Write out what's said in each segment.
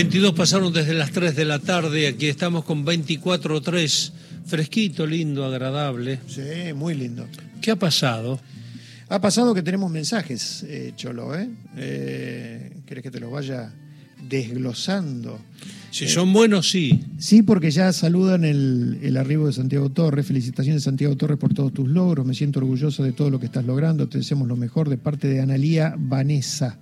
22 pasaron desde las 3 de la tarde, aquí estamos con 24:03, fresquito, lindo, agradable. Sí, muy lindo. ¿Qué ha pasado? Ha pasado que tenemos mensajes, Cholo, ¿eh? ¿Querés que te los vaya desglosando? Si son buenos, sí. Sí, porque ya saludan el arribo de Santiago Torres. Felicitaciones, Santiago Torres, por todos tus logros. Me siento orgulloso de todo lo que estás logrando. Te deseamos lo mejor, de parte de Analía Vanessa.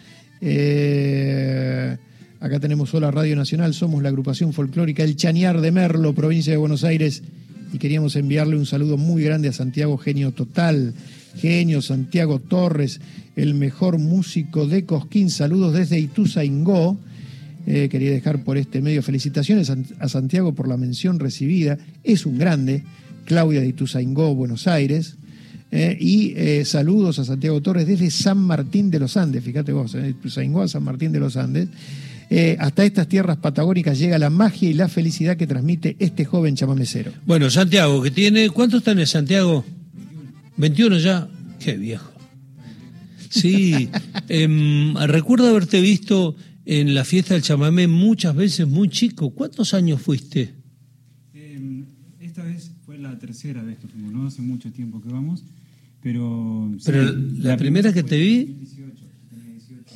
Acá tenemos Hola Radio Nacional, somos la agrupación folclórica El Chañar de Merlo, provincia de Buenos Aires, y queríamos enviarle un saludo muy grande a Santiago, genio total, genio Santiago Torres, el mejor músico de Cosquín. Saludos desde Ituzaingó. Quería dejar por este medio felicitaciones a Santiago por la mención recibida, es un grande. Claudia de Ituzaingó, Buenos Aires. Y saludos a Santiago Torres desde San Martín de los Andes, fíjate vos, Ituzaingó a San Martín de los Andes. Hasta estas tierras patagónicas llega la magia y la felicidad que transmite este joven chamamecero. Bueno, Santiago, que tiene... ¿Cuántos tenés, Santiago? 21 ya. Qué viejo. Sí, recuerdo haberte visto en la fiesta del chamamé muchas veces muy chico. ¿Cuántos años fuiste? Esta vez fue la tercera vez que fuimos, no hace mucho tiempo que vamos, pero sí, la primera que te vi... 2018, tenía 18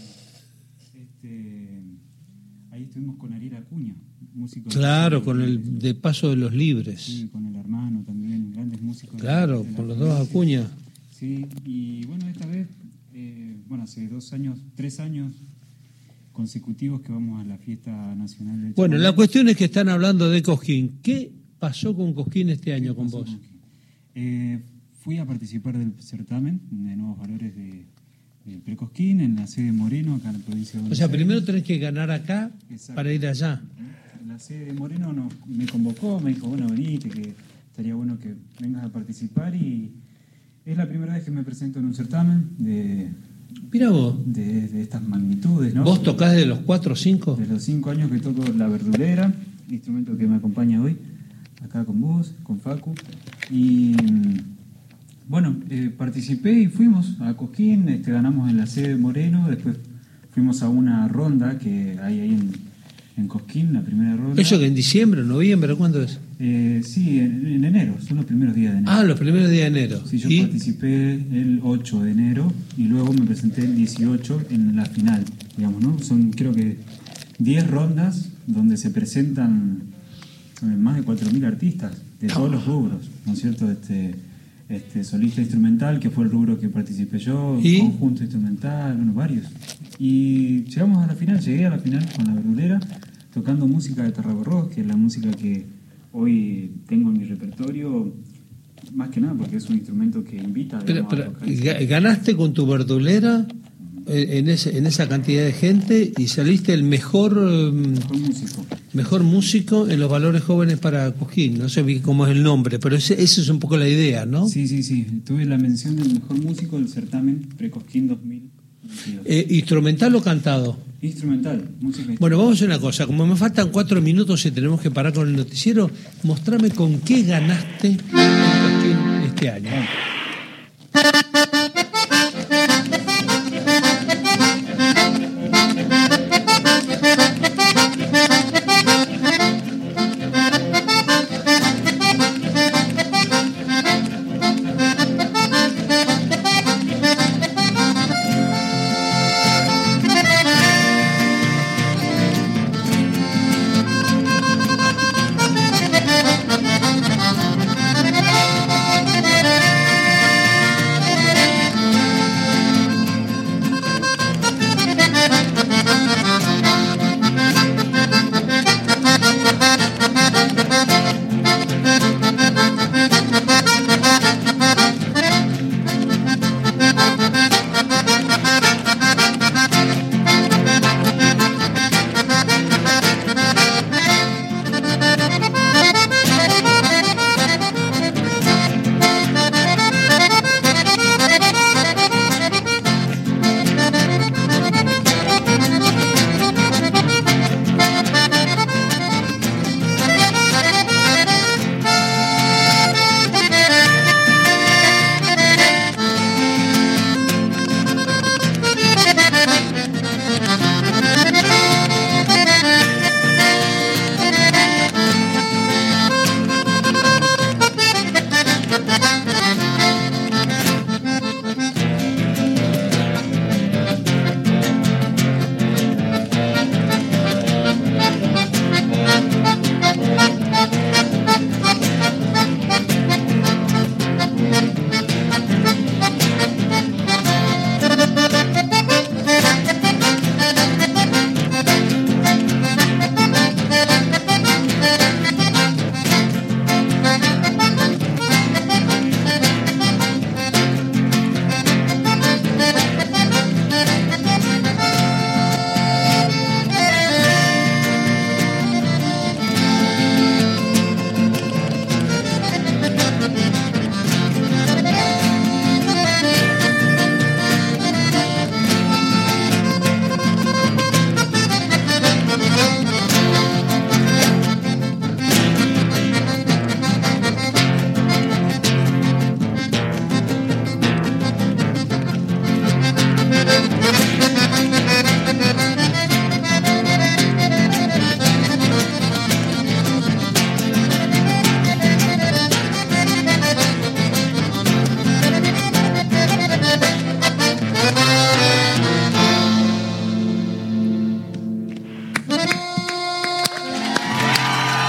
años. Ahí estuvimos con Ariel Acuña, músico. Claro, con el de Paso de los Libres. Sí, con el hermano también, grandes músicos. Claro, con los dos Acuña. Sí, y bueno, esta vez, hace 3 años consecutivos que vamos a la fiesta nacional del Bueno, chamamé. la cuestión es que están hablando de Cosquín. ¿Qué pasó con Cosquín este año con vos? Fui a participar del certamen de Nuevos Valores de Precosquín en la sede Moreno, acá en la provincia de Buenos Aires. O sea, primero tenés que ganar acá. Exacto. Para ir allá. La sede de Moreno me convocó, me dijo, bueno, venite, que estaría bueno que vengas a participar, y es la primera vez que me presento en un certamen Mirá vos. de estas magnitudes, ¿no? ¿Vos tocás de los 4 o 5? De los 5 años que toco la verdulera, instrumento que me acompaña hoy, acá con vos, con Facu. Y bueno, participé y fuimos a Cosquín, ganamos en la sede Moreno, después fuimos a una ronda que hay ahí en Cosquín, la primera ronda. ¿Eso que en diciembre, noviembre, cuándo es? Sí, en enero, son los primeros días de enero. Ah, los primeros días de enero. Sí, yo participé el 8 de enero y luego me presenté el 18 en la final, digamos, ¿no? Son creo que 10 rondas donde se presentan más de 4.000 artistas de todos los rubros, ¿no es cierto? Solista instrumental, que fue el rubro que participé yo, ¿Y? Conjunto instrumental, bueno, varios. Y llegué a la final con la verdulera, tocando música de Tarragorros, que es la música que hoy tengo en mi repertorio, más que nada porque es un instrumento que invita a tocar. ¿Ganaste con tu verdulera en esa cantidad de gente y saliste el mejor músico en los valores jóvenes para Cosquín? No sé cómo es el nombre, pero esa es un poco la idea, ¿no? Sí. Tuve la mención del mejor músico del certamen Precosquín 2022. ¿Instrumental o cantado? Instrumental, música instrumental. Bueno, vamos a hacer una cosa. Como me faltan 4 minutos y tenemos que parar con el noticiero, mostrame con qué ganaste en Cosquín este año.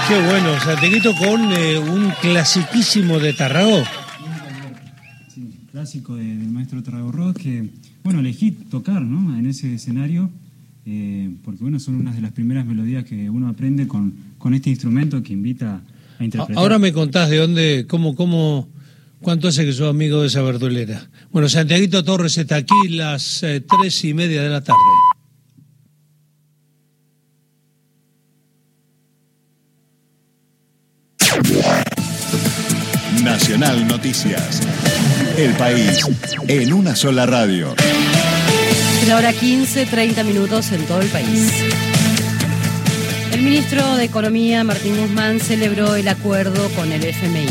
Qué bueno, Santiaguito con un clasiquísimo de Tarragó. Sí, clásico del maestro Tarragó Ross, que, bueno, elegí tocar, ¿no?, en ese escenario, porque, bueno, son unas de las primeras melodías que uno aprende con este instrumento que invita a interpretar. Ahora me contás de dónde, cuánto hace que sos amigo de esa verdulera. Bueno, Santiaguito Torres está aquí las 3:30 de la tarde. Nacional Noticias. El país en una sola radio. La hora 15, 30 minutos en todo el país. El ministro de Economía, Martín Guzmán, celebró el acuerdo con el FMI.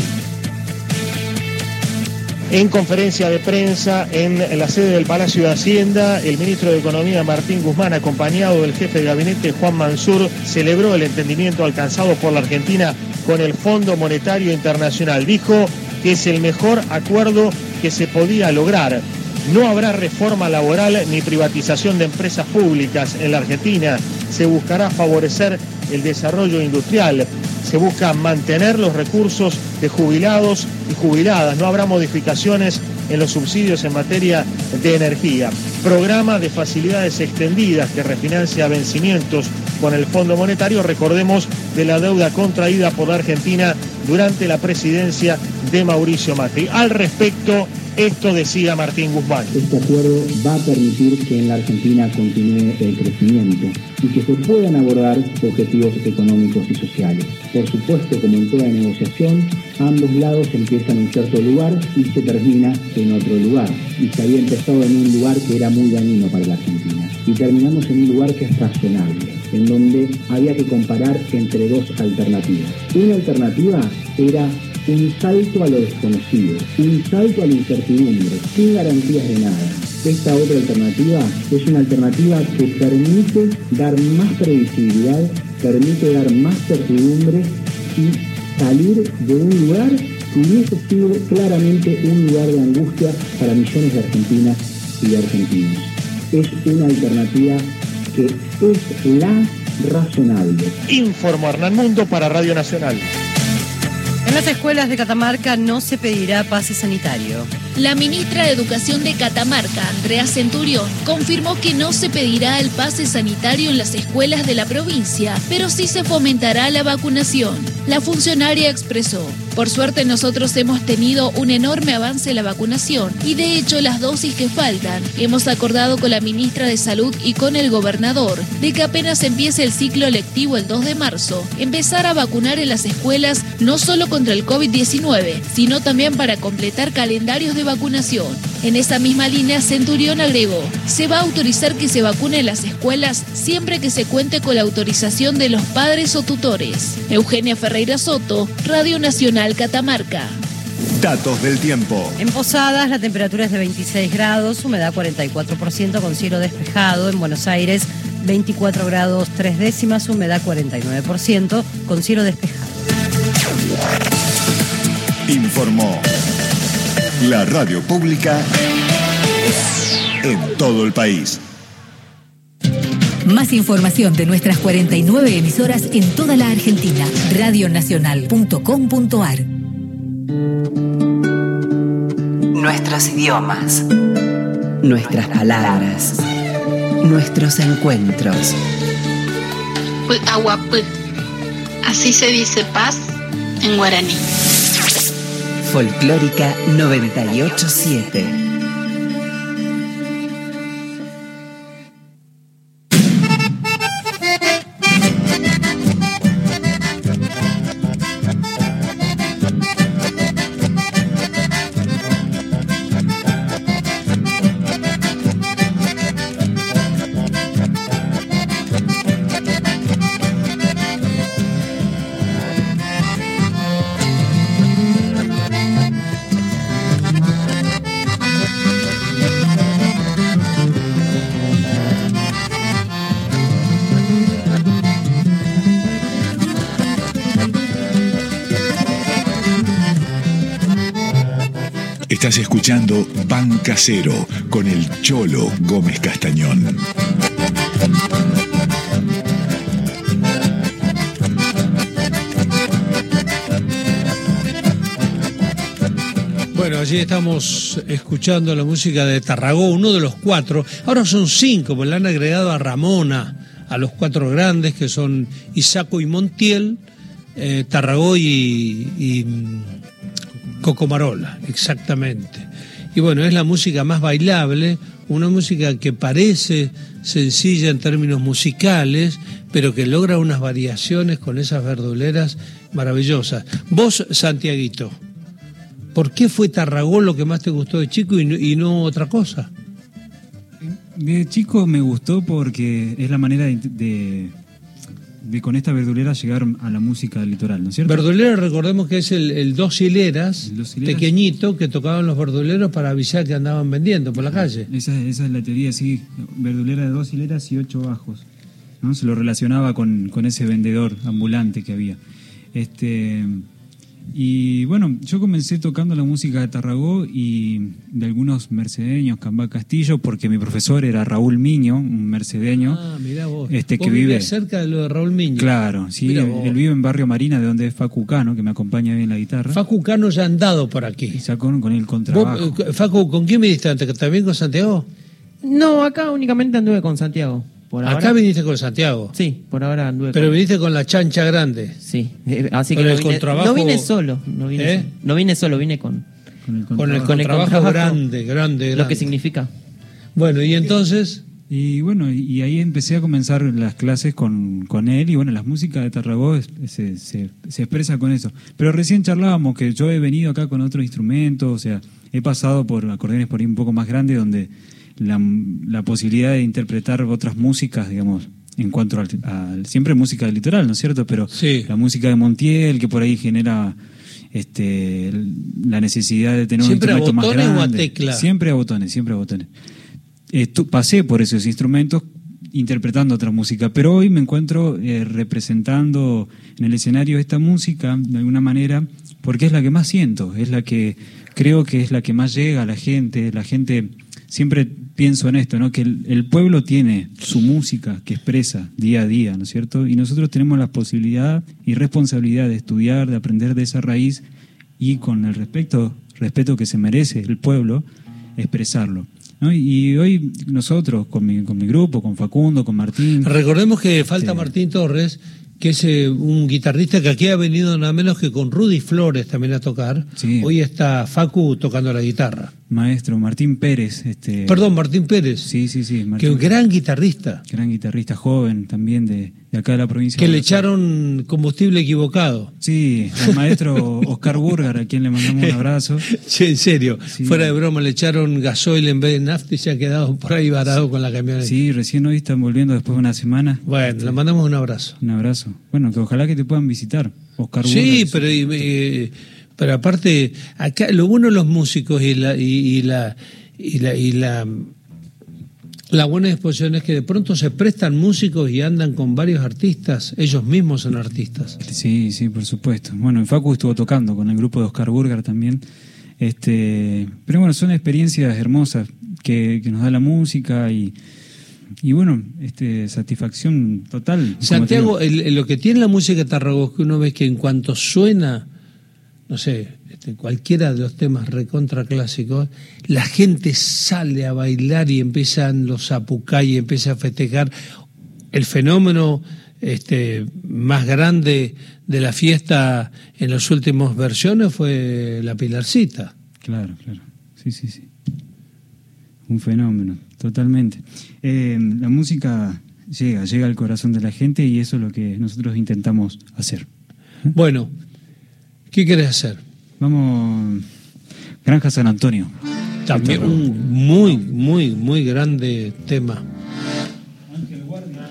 En conferencia de prensa en la sede del Palacio de Hacienda, el ministro de Economía, Martín Guzmán, acompañado del jefe de gabinete, Juan Mansur, celebró el entendimiento alcanzado por la Argentina con el Fondo Monetario Internacional. Dijo que es el mejor acuerdo que se podía lograr. No habrá reforma laboral ni privatización de empresas públicas en la Argentina. Se buscará favorecer el desarrollo industrial. Se busca mantener los recursos de jubilados y jubiladas. No habrá modificaciones en los subsidios en materia de energía. Programa de facilidades extendidas que refinancia vencimientos con el Fondo Monetario. Recordemos de la deuda contraída por la Argentina durante la presidencia de Mauricio Macri. Al respecto, esto decía Martín Guzmán. Este acuerdo va a permitir que en la Argentina continúe el crecimiento y que se puedan abordar objetivos económicos y sociales. Por supuesto, como en toda negociación, ambos lados empiezan en cierto lugar y se termina en otro lugar. Y se había empezado en un lugar que era muy dañino para la Argentina. Y terminamos en un lugar que es razonable, en donde había que comparar entre dos alternativas. Una alternativa era un salto a lo desconocido, un salto a la incertidumbre, sin garantías de nada. Esta otra alternativa es una alternativa que permite dar más previsibilidad, permite dar más certidumbre y salir de un lugar que hubiese sido claramente un lugar de angustia para millones de argentinas y de argentinos. Es una alternativa que es la razonable. Informó Hernán Mundo para Radio Nacional. En las escuelas de Catamarca no se pedirá pase sanitario. La ministra de Educación de Catamarca, Andrea Centurión, confirmó que no se pedirá el pase sanitario en las escuelas de la provincia, pero sí se fomentará la vacunación. La funcionaria expresó: por suerte nosotros hemos tenido un enorme avance en la vacunación y de hecho las dosis que faltan, hemos acordado con la ministra de Salud y con el gobernador de que apenas empiece el ciclo lectivo el 2 de marzo, empezar a vacunar en las escuelas no solo contra el COVID-19, sino también para completar calendarios de vacunación. En esa misma línea, Centurión agregó: se va a autorizar que se vacune en las escuelas siempre que se cuente con la autorización de los padres o tutores. Eugenia Ferreira Soto, Radio Nacional Catamarca. Datos del tiempo. En Posadas la temperatura es de 26 grados, humedad 44% con cielo despejado. En Buenos Aires 24 grados 3 décimas, humedad 49% con cielo despejado. Informó la radio pública en todo el país. Más información de nuestras 49 emisoras en toda la Argentina. Radionacional.com.ar. Nuestros idiomas, nuestras palabras, nuestros encuentros. Así se dice paz en guaraní. Folclórica 98.7. Estás escuchando Pan Casero con el Cholo Gómez Castañón. Bueno, allí estamos escuchando la música de Tarragó, uno de los 4. Ahora son 5, porque le han agregado a Ramona, a los 4 grandes, que son Isaco y Montiel, Tarragó y Cocomarola, exactamente. Y bueno, es la música más bailable, una música que parece sencilla en términos musicales, pero que logra unas variaciones con esas verduleras maravillosas. Vos, Santiaguito, ¿por qué fue Tarragó lo que más te gustó de chico y no otra cosa? De chico me gustó porque es la manera de con esta verdulera llegar a la música del litoral, ¿no es cierto? Verdulera, recordemos que es el dos hileras, pequeñito, que tocaban los verduleros para avisar que andaban vendiendo por la calle. Esa es la teoría, sí, verdulera de 2 hileras y 8 bajos, ¿no? Se lo relacionaba con ese vendedor ambulante que había. Y bueno, yo comencé tocando la música de Tarragó y de algunos mercedeños, Cambá Castillo, porque mi profesor era Raúl Miño, un mercedeño. Ah, mirá vos. Que vive cerca de lo de Raúl Miño. Claro, sí, él vive en Barrio Marina, de donde es Facu Cano, que me acompaña bien en la guitarra. Facu Cano ya ha andado por aquí. Y sacó con el contrabajo. ¿Vos, Facu, con quién viniste antes? ¿También con Santiago? No, acá únicamente anduve con Santiago. Acá viniste con Santiago. Sí, por ahora anduve. Pero viniste con la chancha grande. Sí, así con que el contrabajo. No vine solo, no vine solo, vine con el contrabajo grande. Lo que significa. Bueno, y entonces. Y bueno, y ahí empecé a comenzar las clases con él, y bueno, la música de Tarragó se expresa con eso. Pero recién charlábamos que yo he venido acá con otros instrumentos, o sea, he pasado por acordeones por ahí un poco más grandes, donde la posibilidad de interpretar otras músicas, digamos, en cuanto al siempre música del litoral, ¿no es cierto? Pero sí, la música de Montiel, que por ahí genera la necesidad de tener un instrumento más grande. ¿Siempre a botones o a tecla? Siempre a botones. Pasé por esos instrumentos interpretando otra música, pero hoy me encuentro representando en el escenario esta música de alguna manera, porque es la que más siento, es la que creo que es la que más llega a la gente. Siempre pienso en esto, ¿no? Que el pueblo tiene su música que expresa día a día, ¿no es cierto? Y nosotros tenemos la posibilidad y responsabilidad de estudiar, de aprender de esa raíz y con el respeto que se merece el pueblo, expresarlo, ¿no? Y hoy nosotros, con mi grupo, con Facundo, con Martín... Recordemos que falta Martín Torres, que es un guitarrista que aquí ha venido nada menos que con Rudy Flores también a tocar. Sí. Hoy está Facu tocando la guitarra. Maestro Martín Pérez. Perdón, Martín Pérez. Sí. Martín, que un gran guitarrista. Gran guitarrista, joven también de acá de la provincia. Que le echaron combustible equivocado. Sí, al maestro Oscar Burgar, a quien le mandamos un abrazo. Sí, en serio, sí. Fuera de broma, le echaron gasoil en vez de nafta y se ha quedado por ahí varado con la camioneta. Sí, recién hoy están volviendo después de una semana. Bueno, le mandamos un abrazo. Un abrazo. Bueno, que ojalá que te puedan visitar, Oscar Burgar. Sí, pero aparte, acá lo bueno de los músicos y la buena disposición es que de pronto se prestan músicos y andan con varios artistas, ellos mismos son artistas. Sí, por supuesto. Bueno, en Facu estuvo tocando con el grupo de Oscar Burgar también. Pero bueno, son experiencias hermosas que nos da la música y bueno, satisfacción total. Santiago, lo que tiene la música de Tarragó es que uno ve que en cuanto suena, no sé, cualquiera de los temas recontra clásicos, la gente sale a bailar y empiezan los zapucay y empieza a festejar. El fenómeno más grande de la fiesta en las últimas versiones fue la Pilarcita. Claro. Sí. Un fenómeno, totalmente. La música llega al corazón de la gente y eso es lo que nosotros intentamos hacer. Bueno, ¿qué querés hacer? Vamos, Granja San Antonio. También un muy, muy, muy grande tema. Ángel Guardia.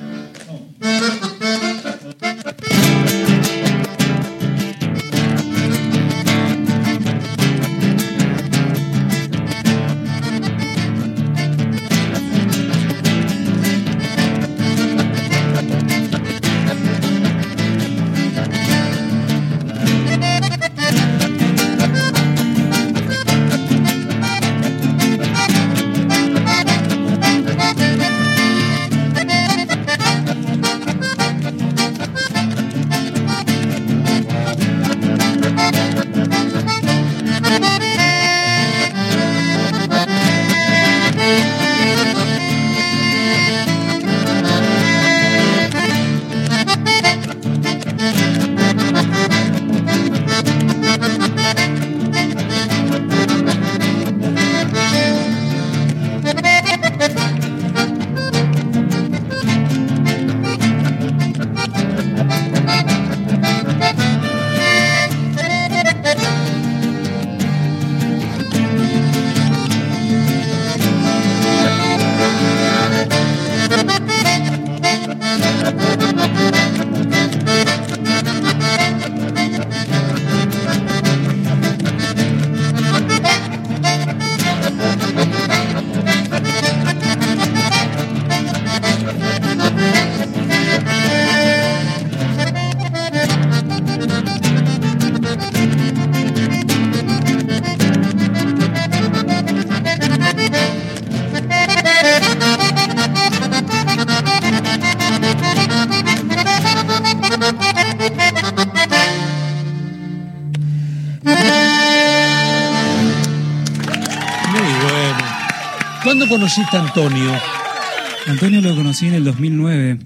¿Cuándo conociste a Antonio? Antonio lo conocí en el 2009.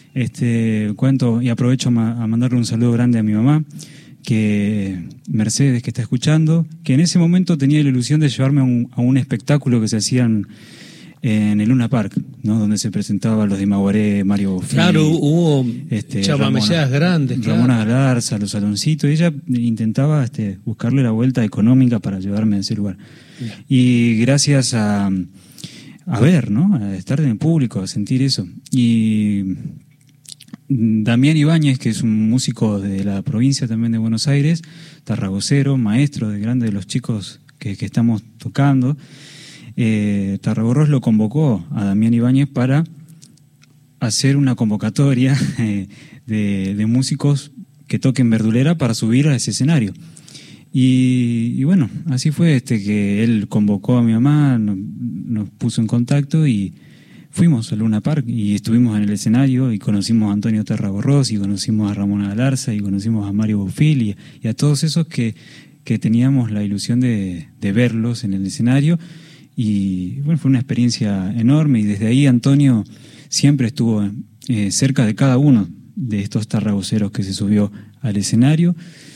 Cuento y aprovecho a mandarle un saludo grande a mi mamá, que Mercedes, que está escuchando, que en ese momento tenía la ilusión de llevarme a un espectáculo que se hacían en el Luna Park, ¿no? Donde se presentaba los de Maguaré, Mario Fili, claro, hubo chamameceas grandes, claro. Ramona Galarza, los saloncitos, y ella intentaba buscarle la vuelta económica para llevarme a ese lugar. Yeah. Y gracias a ver, ¿no? A estar en el público, a sentir eso. Y Damián Ibáñez, que es un músico de la provincia también de Buenos Aires, tarragocero, maestro de grandes de los chicos que estamos tocando, Tarragorros lo convocó a Damián Ibáñez para hacer una convocatoria de músicos que toquen verdulera para subir a ese escenario. Y bueno, así fue que él convocó a mi mamá, nos puso en contacto y fuimos a Luna Park y estuvimos en el escenario y conocimos a Antonio Tarragorros y conocimos a Ramona Galarza y conocimos a Mario Bufil y a todos esos que teníamos la ilusión de verlos en el escenario. Y bueno, fue una experiencia enorme y desde ahí Antonio siempre estuvo cerca de cada uno de estos tarragoceros que se subió al escenario.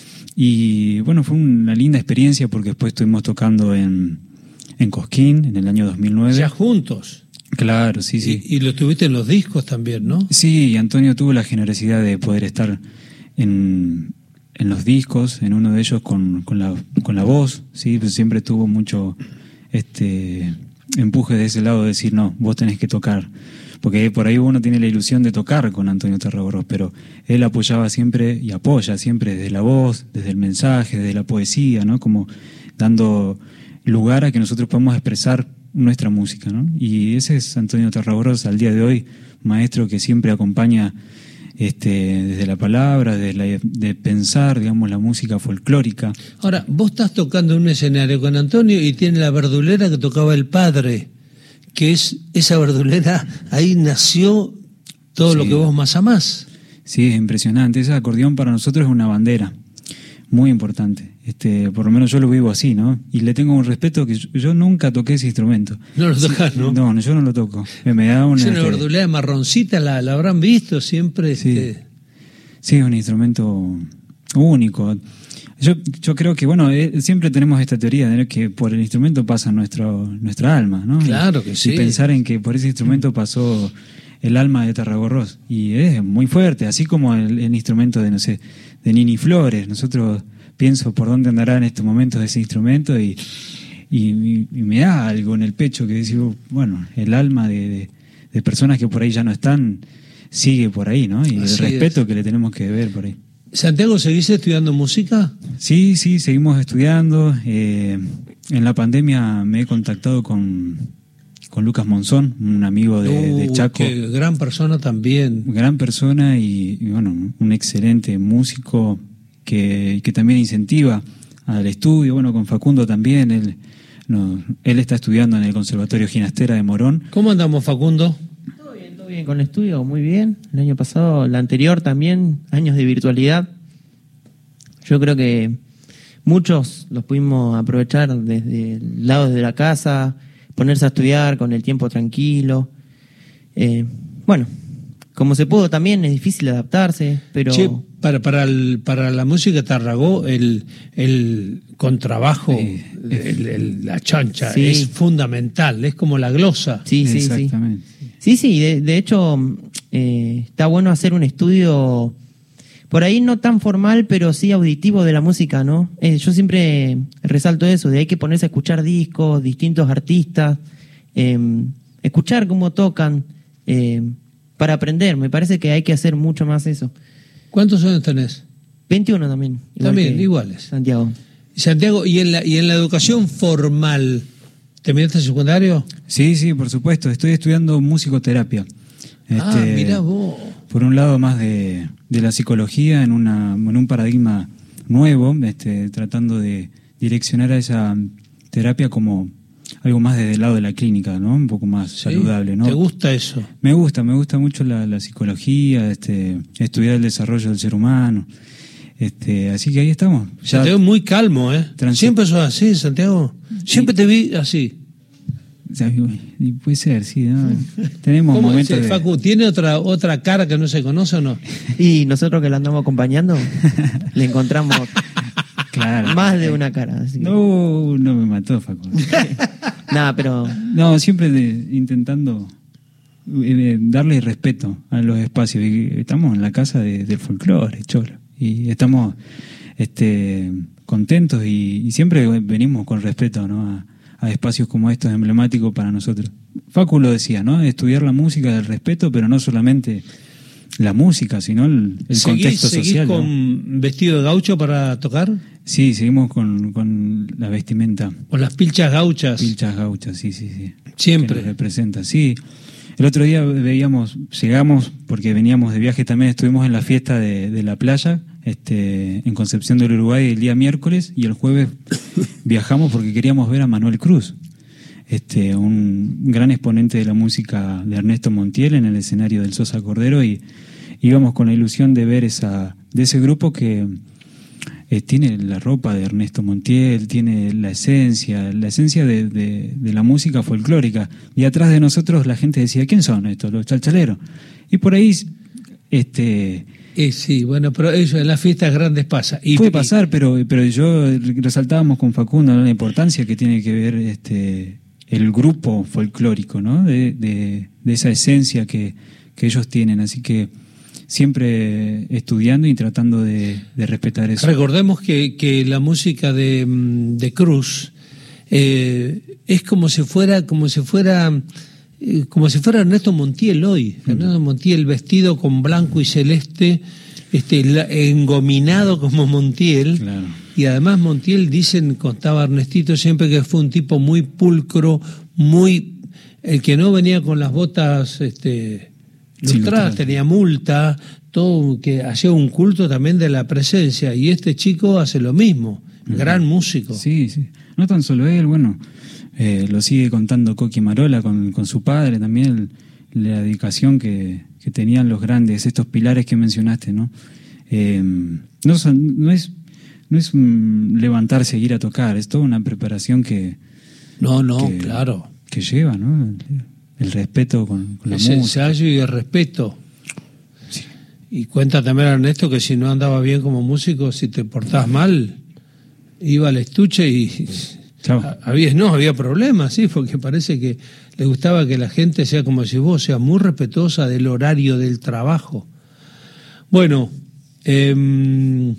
Y bueno, fue una linda experiencia porque después estuvimos tocando en Cosquín en el año 2009. ¿Ya juntos? Claro, sí, sí. Y lo tuviste en los discos también, ¿no? Sí, y Antonio tuvo la generosidad de poder estar en los discos, en uno de ellos con la voz, sí, pues siempre tuvo mucho empuje de ese lado de decir, no, vos tenés que tocar. Porque por ahí uno tiene la ilusión de tocar con Antonio Tarragorros, pero él apoyaba siempre y apoya siempre desde la voz, desde el mensaje, desde la poesía, ¿no? Como dando lugar a que nosotros podamos expresar nuestra música, ¿no? Y ese es Antonio Tarragorros al día de hoy, maestro que siempre acompaña desde la palabra, de pensar, digamos, la música folclórica. Ahora, vos estás tocando en un escenario con Antonio y tiene la verdulera que tocaba el padre, que es esa verdulera, ahí nació todo lo que vos más amás. Sí, es impresionante. Ese acordeón para nosotros es una bandera muy importante. Por lo menos yo lo vivo así, ¿no? Y le tengo un respeto que yo nunca toqué ese instrumento. No lo tocás, ¿no? No, yo no lo toco. Me da una... Es una verdulera marroncita, la habrán visto siempre. Sí, sí, es un instrumento único. Yo creo que, bueno, siempre tenemos esta teoría de que por el instrumento pasa nuestra alma, ¿no? Claro que sí. Y pensar en que por ese instrumento pasó el alma de Tarragorros. Y es muy fuerte, así como el instrumento de, no sé, de Nini Flores. Nosotros pienso por dónde andará en estos momentos ese instrumento y me da algo en el pecho que digo, bueno, el alma de personas que por ahí ya no están sigue por ahí, ¿no? Y así el respeto que le tenemos que ver por ahí. Santiago, ¿seguís estudiando música? Sí, seguimos estudiando. En la pandemia me he contactado con Lucas Monzón, un amigo de Chaco. Que gran persona también. Gran persona y bueno, un excelente músico que también incentiva al estudio. Bueno, con Facundo también. Él está estudiando en el Conservatorio Ginastera de Morón. ¿Cómo andamos, Facundo? Todo bien con el estudio, muy bien. El año pasado, el anterior también, años de virtualidad. Yo creo que muchos los pudimos aprovechar desde el lado de la casa, ponerse a estudiar con el tiempo tranquilo. Bueno, como se pudo también, es difícil adaptarse, pero... Che, para la música Tarragó, el contrabajo, la chancha, es fundamental, es como la glosa. Sí, exactamente. Sí, de hecho, está bueno hacer un estudio, por ahí no tan formal, pero sí auditivo de la música, ¿no? Yo siempre resalto eso, de hay que ponerse a escuchar discos, distintos artistas, escuchar cómo tocan, para aprender. Me parece que hay que hacer mucho más eso. ¿Cuántos años tenés? 21 también. También, iguales. Santiago. Santiago, ¿y en la educación formal, terminaste el secundario? Sí, por supuesto. Estoy estudiando musicoterapia. Mirá vos. Por un lado más de la psicología en un paradigma nuevo, tratando de direccionar a esa terapia como algo más desde el lado de la clínica, ¿no? Un poco más saludable, ¿no? ¿Te gusta eso? Me gusta mucho la psicología, estudiar el desarrollo del ser humano. Así que ahí estamos. Ya te veo muy calmo, ¿eh? Siempre sos así, Santiago. Siempre te vi así. sea, y puede ser, sí, ¿no? Tenemos ¿Cómo momentos dice, Facu, ¿tiene otra cara que no se conoce o no? Y nosotros que la andamos acompañando, le encontramos Claro. más de una cara. Así que- No me mató, Facu. Nada, pero No, siempre intentando darle respeto a los espacios. Y estamos en la casa del folclore, Cholo. Y estamos contentos y siempre venimos con respeto, ¿no? a espacios como estos emblemáticos para nosotros. Facu lo decía, ¿no? Estudiar la música del respeto, pero no solamente la música, sino el contexto ¿Seguís social. con ¿no? vestido de gaucho para tocar? Sí, seguimos con la vestimenta. ¿O las pilchas gauchas? Pilchas gauchas, sí. Siempre. Que nos representa, sí. El otro día llegamos, porque veníamos de viaje también, estuvimos en la fiesta de la playa, en Concepción del Uruguay el día miércoles, y el jueves viajamos porque queríamos ver a Manuel Cruz, un gran exponente de la música de Ernesto Montiel en el escenario del Sosa Cordero, y íbamos con la ilusión de ver de ese grupo que tiene la ropa de Ernesto Montiel, tiene la esencia de la música folclórica. Y atrás de nosotros la gente decía, ¿quién son estos? Los chalchaleros. Y por ahí... sí, bueno, pero eso en las fiestas grandes pasa. Puede pasar, pero yo resaltábamos con Facundo la importancia que tiene que ver el grupo folclórico, ¿no? De esa esencia que ellos tienen. Así que siempre estudiando y tratando de respetar eso. Recordemos que la música de Cruz es como si fuera Ernesto Montiel hoy. Ernesto Montiel vestido con blanco y celeste, engominado como Montiel. Claro. Y además Montiel, contaba Ernestito siempre, que fue un tipo muy pulcro, el que no venía con las botas lustradas, tenía multa, todo, que hacía un culto también de la presencia. Y este chico hace lo mismo, gran músico. Sí. No tan solo él, bueno, lo sigue contando Coqui Marola con su padre también, la dedicación que tenían los grandes, estos pilares que mencionaste, ¿no? No es un levantarse e ir a tocar, es toda una preparación claro. Que lleva, ¿no? El respeto con la música. El ensayo y el respeto. Sí. Y cuenta también Ernesto que si no andaba bien como músico, si te portabas mal, iba al estuche y había problemas, sí, porque parece que le gustaba que la gente sea como si vos, sea muy respetuosa del horario del trabajo. Bueno, vamos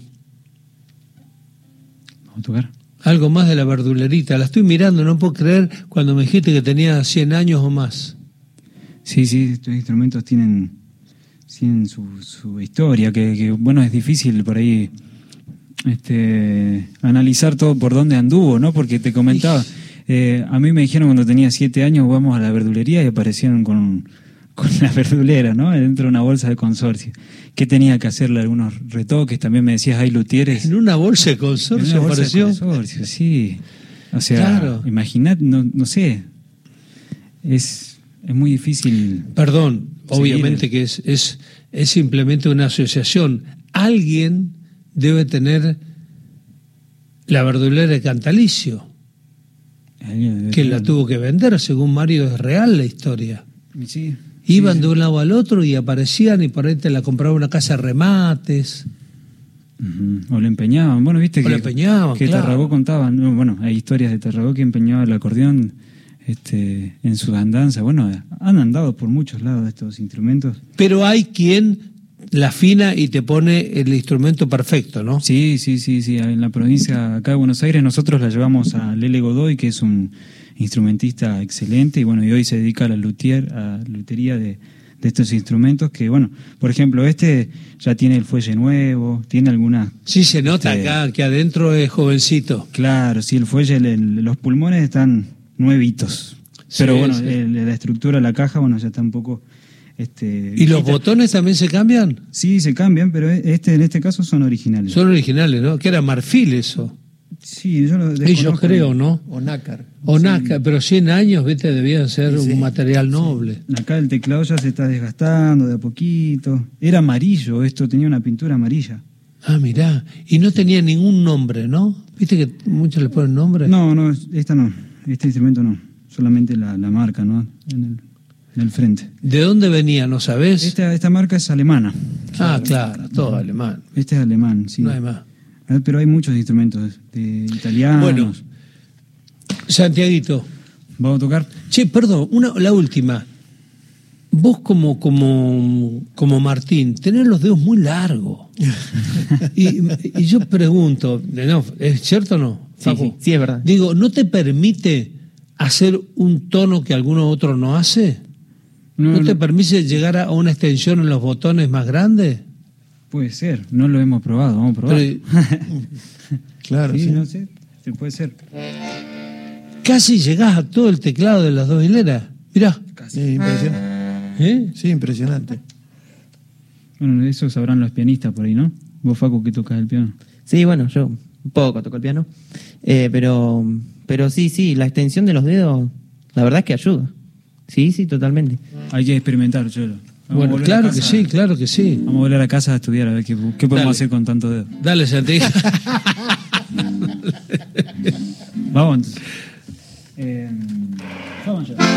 a tocar. Algo más de la verdulerita. La estoy mirando, no puedo creer cuando me dijiste que tenía 100 años o más. Sí, estos instrumentos tienen su historia, que bueno, es difícil por ahí analizar todo por dónde anduvo, ¿no? Porque te comentaba, a mí me dijeron cuando tenía 7 años, vamos a la verdulería, y aparecieron con la verdulera, ¿no? Dentro de una bolsa de consorcio. ¿Qué tenía que hacerle? Algunos retoques, también me decías, hay luthieres. En una bolsa de consorcio apareció. Sí. O sea, claro. Imaginad, no sé, es muy difícil. Perdón, obviamente que es simplemente una asociación. Alguien debe tener la verdulera de Cantalicio, que la tuvo que vender, según Mario, es real la historia. Sí. Iban de un lado al otro y aparecían, y por ahí te la compraba una casa de remates. O lo empeñaban. Bueno, viste que claro. Tarragó contaba, ¿no? Bueno, hay historias de Tarragó que empeñaba el acordeón en sus andanzas. Bueno, han andado por muchos lados estos instrumentos. Pero hay quien la afina y te pone el instrumento perfecto, ¿no? Sí. En la provincia acá de Buenos Aires nosotros la llevamos a Lele Godoy, que es un instrumentista excelente, y bueno, y hoy se dedica a la lutería de estos instrumentos, que bueno, por ejemplo, ya tiene el fuelle nuevo, tiene algunas... Sí, se nota acá que adentro es jovencito. Claro, sí, el fuelle, los pulmones están nuevitos, pero sí, bueno, sí. La estructura, la caja, bueno, ya está un poco... ¿Y los botones también se cambian? Sí, se cambian, pero en este caso son originales. Son originales, ¿no? Que era marfil eso. Sí, yo lo desconozco. Yo creo, ¿no? O nácar. Sí. Pero 100 años, viste, debían ser un material noble. Acá el teclado ya se está desgastando de a poquito. Era amarillo esto, tenía una pintura amarilla. Ah, mirá. Y no tenía ningún nombre, ¿no? ¿Viste que muchos le ponen nombre? No, este instrumento no. solamente la marca, ¿no? En el frente. ¿De dónde venía, no sabés? Esta marca es alemana. Ah, claro, todo alemán. Este es alemán, sí. No hay más. Pero hay muchos instrumentos italianos. Bueno, Santiaguito. ¿Vamos a tocar? Che, perdón, la última. Vos como Martín, tenés los dedos muy largos. y yo pregunto, no, ¿es cierto o no? Sí, es verdad. Digo, ¿no te permite hacer un tono que alguno otro no hace? ¿No te permite llegar a una extensión en los botones más grandes? Puede ser, no lo hemos probado, vamos a probar. Claro, sí, sí. no sé, puede ser. Casi llegás a todo el teclado de las dos hileras. Mirá. Impresionante. Sí, impresionante. Bueno, eso sabrán los pianistas por ahí, ¿no? Vos, Facu, que tocas el piano. Sí, bueno, yo un poco toco el piano. Pero sí, la extensión de los dedos, la verdad es que ayuda. Sí, totalmente. Hay que experimentar, Cholo. Bueno, claro que sí, claro que sí. Vamos a volver a casa a estudiar a ver qué podemos hacer con tantos dedos. Dale, Santiago. Vamos entonces. Vamos ya.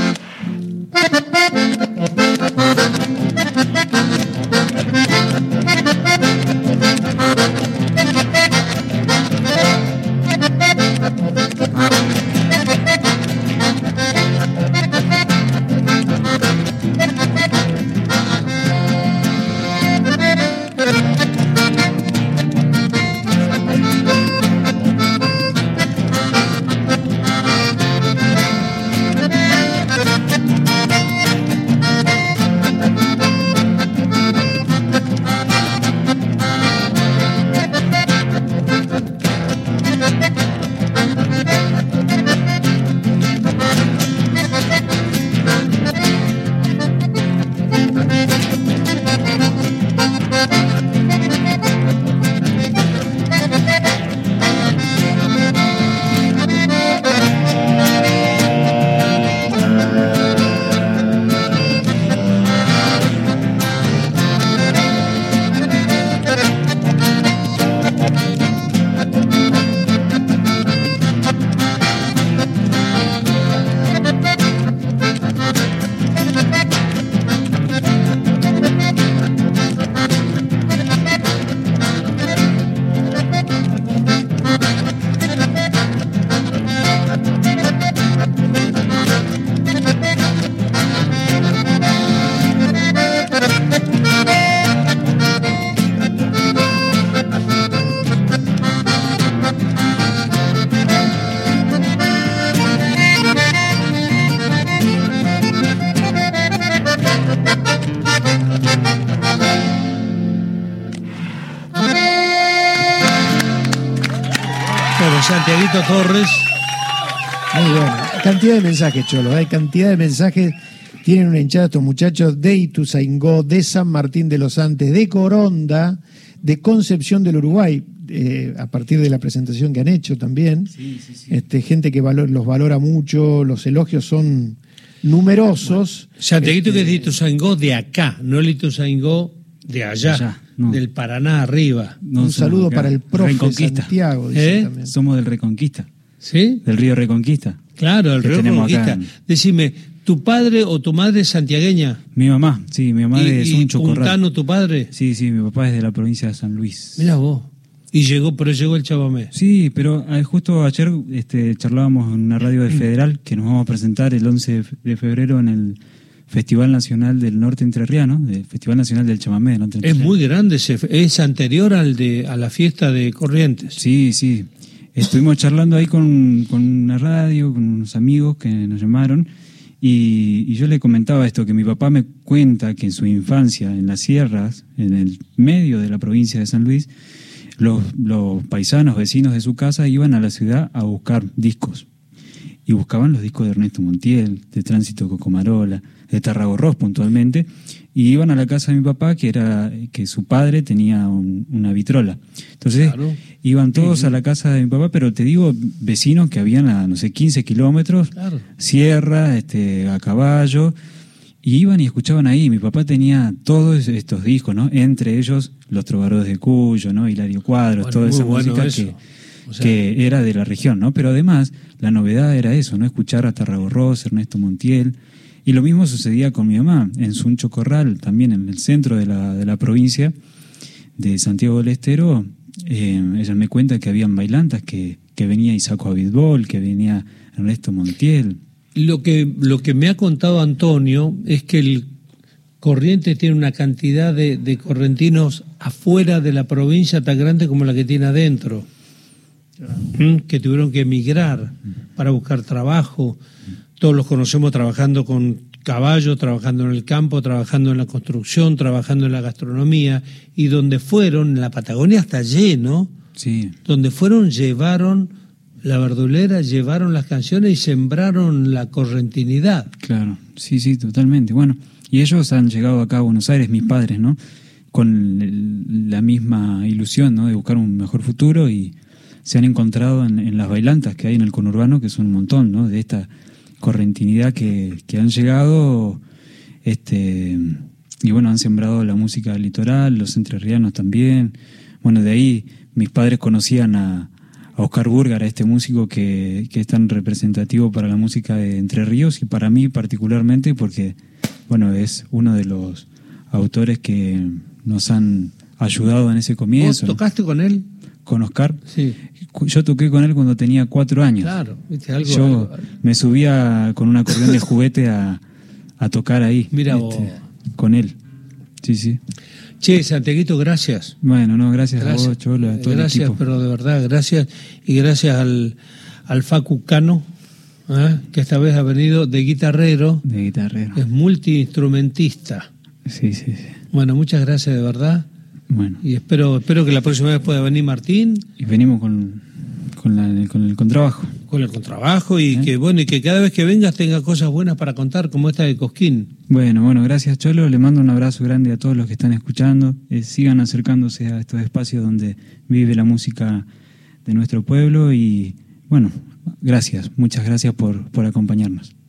Santiaguito Torres. Muy bueno. Cantidad de mensajes, Cholo. Hay cantidad de mensajes. Tienen una hinchada estos muchachos de Ituzaingó, de San Martín de los Andes, de Coronda, de Concepción del Uruguay, a partir de la presentación que han hecho también. Sí. Gente que los valora mucho, los elogios son numerosos. Bueno, Santiaguito que es de Ituzaingó de acá, no el Ituzaingó de allá, no. Del Paraná arriba. No, un saludo para el profe Santiago. Dice también. Somos del Reconquista. ¿Sí? Del río Reconquista. Claro, el río Reconquista. Decime, ¿tu padre o tu madre es santiagueña? Mi mamá, sí, mi mamá es un Chocorral. ¿Puntano tu padre? Sí, mi papá es de la provincia de San Luis. Mirá vos. Pero llegó el Chabamé. Sí, pero justo ayer charlábamos en una radio de Federal que nos vamos a presentar el 11 de febrero en el Festival Nacional del Norte Entrerriano, el Festival Nacional del Chamamé. Es muy grande, es anterior a la fiesta de Corrientes. Sí. Estuvimos charlando ahí con una radio, con unos amigos que nos llamaron, y yo le comentaba esto, que mi papá me cuenta que en su infancia, en las sierras, en el medio de la provincia de San Luis, los paisanos, vecinos de su casa, iban a la ciudad a buscar discos. Y buscaban los discos de Ernesto Montiel, de Tránsito Cocomarola, de Tarragorros puntualmente, y iban a la casa de mi papá, que su padre tenía una vitrola. Entonces, iban todos a la casa de mi papá, pero te digo, vecinos que habían a, 15 kilómetros, sierra, a caballo, y iban y escuchaban ahí. Mi papá tenía todos estos discos, ¿no? Entre ellos, Los Trovadores de Cuyo, ¿no? Hilario Cuadros, toda esa música O sea, que era de la región, ¿no? Pero además, la novedad era eso, ¿no? Escuchar a Tarragorros, Ernesto Montiel. Y lo mismo sucedía con mi mamá, en Suncho Corral, también en el centro de la provincia de Santiago del Estero. Ella me cuenta que habían bailantas, que venía Isaco Abitbol, que venía Ernesto Montiel. Lo que me ha contado Antonio es que el Corrientes tiene una cantidad de correntinos afuera de la provincia tan grande como la que tiene adentro, que tuvieron que emigrar para buscar trabajo. Todos los conocemos trabajando con caballos, trabajando en el campo, trabajando en la construcción, trabajando en la gastronomía, y donde fueron, en la Patagonia está lleno, sí. Donde fueron llevaron la verdulera, llevaron las canciones y sembraron la correntinidad. Claro, sí, totalmente. Bueno, y ellos han llegado acá a Buenos Aires, mis padres, ¿no? Con la misma ilusión, ¿no? De buscar un mejor futuro, y se han encontrado en las bailantas que hay en el conurbano, que son un montón, ¿no? De esta correntinidad que han llegado, y bueno, han sembrado la música litoral, los entrerrianos también. Bueno, de ahí mis padres conocían a Oscar Burgar, a este músico que es tan representativo para la música de Entre Ríos, y para mí particularmente porque, bueno, es uno de los autores que nos han ayudado en ese comienzo. ¿Vos tocaste con él? ¿Con Oscar? Sí. Yo toqué con él cuando tenía 4 años. Claro, ¿viste? Algo, yo me subía con un acordeón de juguete a tocar ahí. Mira vos. Con él. Sí. Che, Santiaguito, gracias. Bueno, no, gracias a vos, Cholo, a todo el equipo. Pero de verdad, gracias. Y gracias al Facu Cano, que esta vez ha venido de guitarrero. De guitarrero. Es multiinstrumentista. Sí. Bueno, muchas gracias de verdad. Bueno. Y espero que la próxima vez pueda venir Martín. Y venimos con el contrabajo. Con el contrabajo, y que cada vez que vengas tenga cosas buenas para contar, como esta de Cosquín. Bueno, gracias, Cholo. Le mando un abrazo grande a todos los que están escuchando. Sigan acercándose a estos espacios donde vive la música de nuestro pueblo, y bueno, gracias, muchas gracias por acompañarnos.